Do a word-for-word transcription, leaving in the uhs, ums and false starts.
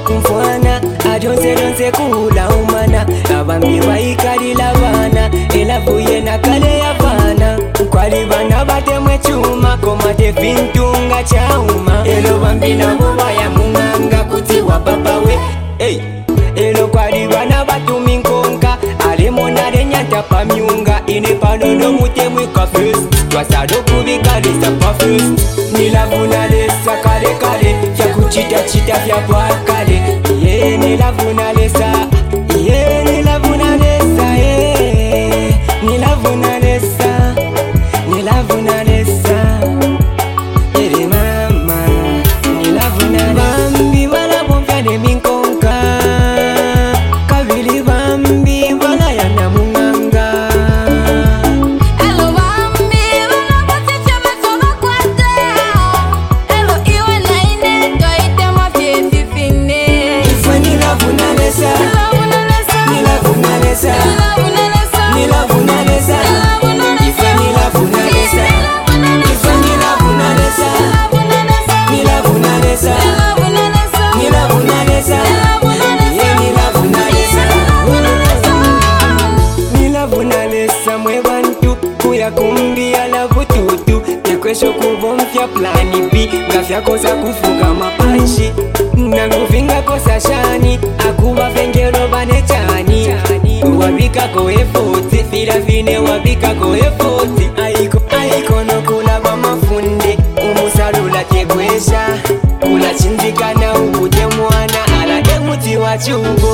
kumfwana adonze donze kula umana abambi bayikalila bana elavuye nakale yavana kwali bana batemwe chuma komate vintunga chauma elo bambi nabo bayamunganga kuti wa papa we hey. Elo kwali bana batumi nkonka alemonare nyanta pamyunga ine panono mutemwe ka first twasado kubikale sapa first nilavuna lesa kale kale vya kuchita chita vya pakale ye nilavuna lesa ye nilavuna lesa ye nilavuna lesa nilavuna lesa ere mama nilavuna bambi bala bomvya de minkonka kabili bambi bala yana munganga kumbia la bututu yakwesho kubomfya plani B ngafya kosa kufuka mapanshi nanguvinga kosa shani akuba vengero bane chani wabika ko efoti fila vine wabika ko efoti aiko aiko no kula ba mafunde umusalula tekwesha kula chinzikana ukuje mwana ala emuti wa chungu